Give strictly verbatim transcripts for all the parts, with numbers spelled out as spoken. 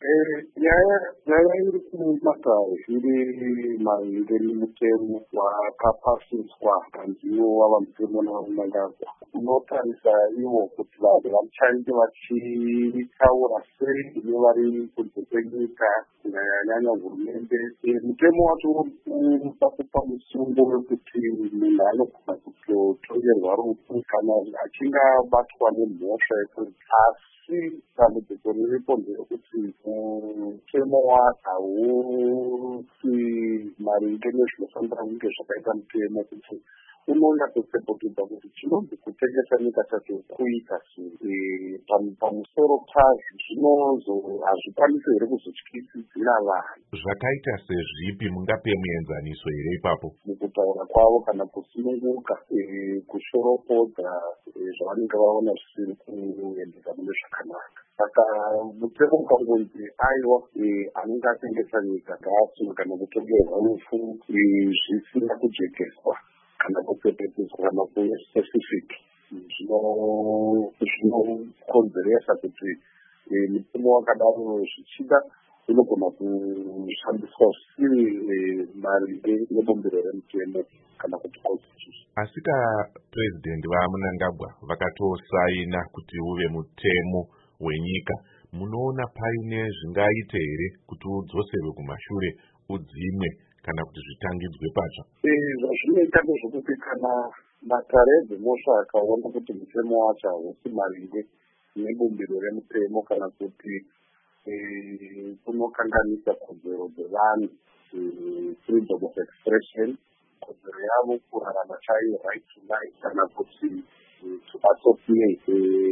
nyaya nyaya iri kumata zviri maringe nemutemo wakapasiswa kanziwo wava mutemo naunangagwa unotarisa iwo kuti vanhu vachange vachitaura sei nevari kunze kwenyika kunyanyanya hurumende. Mutemo wacho unoda kupa musungo wekuti munhu anogona kutotongerwa rufu kana achinge abatwa nemhosva yekuti asi dambudziko riripo nderekuti mutemo wacho hausi maringe nezvinofanira kunge zvakaita mutemo kuti unonyatsotsepotedza kuti chinonzi kutengesa nyika chacho kuita sei pamusoro pazvo zvinozo hazvikwanisi here kuzotyisidzira vanhu. Zvakaita sezvipi? Mungape muenzaniso here ipapo? Mukutaura kwavo kana kusununguka kushoropodza zvavanenge vaona zvisiri kuendeka mune zvakanaka. Saka mutemo ukangonzi aiwa anenge atengesa nyika ngaasunga nekutongerwa rufu zvisina kujekeswa kana kupepetedzwa kana kuspecific zvinokonzeresa kuti mutemo wakadaro zvichida unogona kushandiswa zvisiri maringe nebumbiro remutemo kana kuti constitution. Asika president vaMnangagwa vakatosaina kuti uve mutemo wenyika, munoona paine zvingaite here kuti udzoserwe kumashure udzimwe kana kuti zvitangidzwe patsva? Zvazvinoita ndezvekuti kana mataredzi mosha akaona kuti mutemo wacho hausi maringe nebumbiro remutemo kana kuti kunokanganisa kodzero dzevanhu, freedom of expression, kodzero yavo kurarama chaiyo, right to life, kana kuti to associate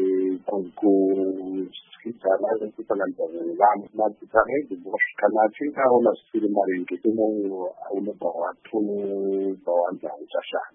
kutyitana nekusanganisa nevanhu. Mataredzi mosha kana achinge aona zvisiri maringe unobva watobva wanza uchashanda.